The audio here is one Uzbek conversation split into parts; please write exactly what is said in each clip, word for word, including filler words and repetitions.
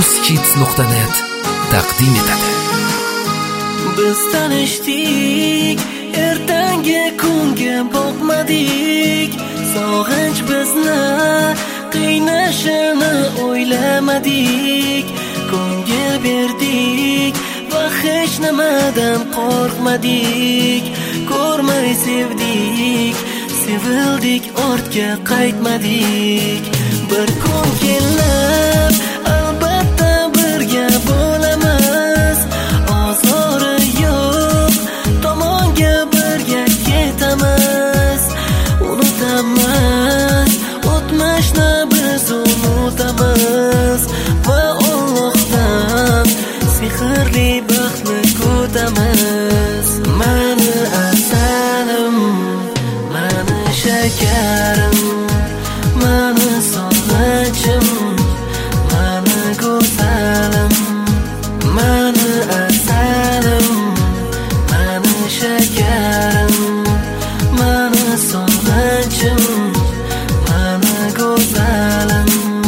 uskits nuqta net taqdim etadi. Biz tanishdik, ertangi kunga boqmadik. Sog'inch bizni qiynashini o'ylamadik. Ko'ngil berdik va hech nimadan qo'rqmadik. Ko'rmay sevdik, sevildik, ortga qaytmadik. Bir kun kelib albatta birga bo'lamiz. Ozori yo'q, tomonga birga ketamiz. Unutamiz, o'tmishni biz unutamiz va Allohdan sehrli baxtni kutamiz. Mani asalim, mani shakarim, mani sog'inchim, mani go'zalim. Mani asalim, mani shakarim, mani sog'inchim, mani go'zalim.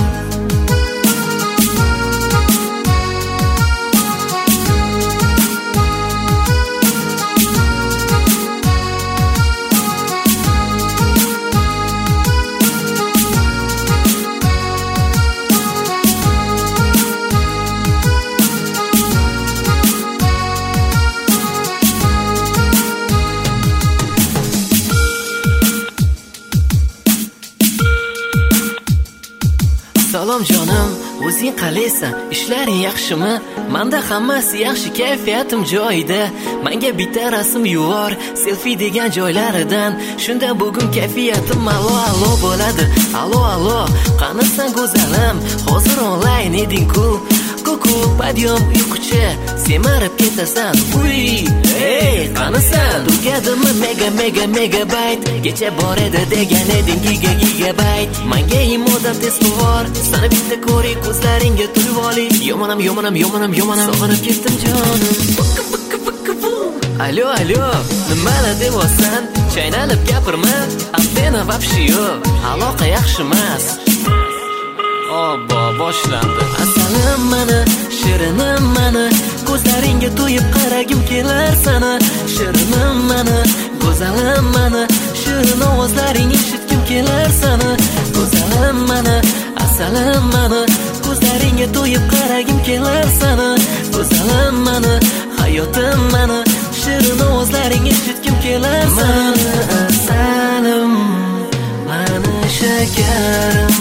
Salom jonim, o'zing qalaysan? Ishlaring yaxshimi? Menda hammasi yaxshi, kayfiyatim joyida. Menga bitta rasm yubor, selfie degan joylaridan. Shunda bugun kayfiyatim alo alo bo'ladi. Alo alo, qanasan go'zalim? Hozir onlayn eding-ku. Kuku, padyom, uyquchi, semarib ketasan. Uy, hey, qanasan? Tugadimi mega mega megabayt? Kecha bor edi degan eding giga gigabayt. Menga imodan test bor. Sana bitta ko'rik, ko'zlaringga to'yib olay. Yomonam, yomonam, yomonam, yomonam. Sog'inib ketdim jonim. Alo, alo, nimalar deyapsan? Chaynalib gapirma, antena vobshe yo'q. Aloqa yaxshi emas. Obbo, boshlandi. Asalim mani, shirinim mani, ko'zlaringga to'yib qaragim kelar sana. Shirinim mani, go'zalim mani, shirin ovozlaring eshitgim kelar sana. Go'zalim mani, asalim mani, ko'zlaringga to'yib qaragim kelar sana. Go'zalim mani, hayotim mani, shirin ovozlaring eshitgim kelar sana. Mani asalim, mani shakarim,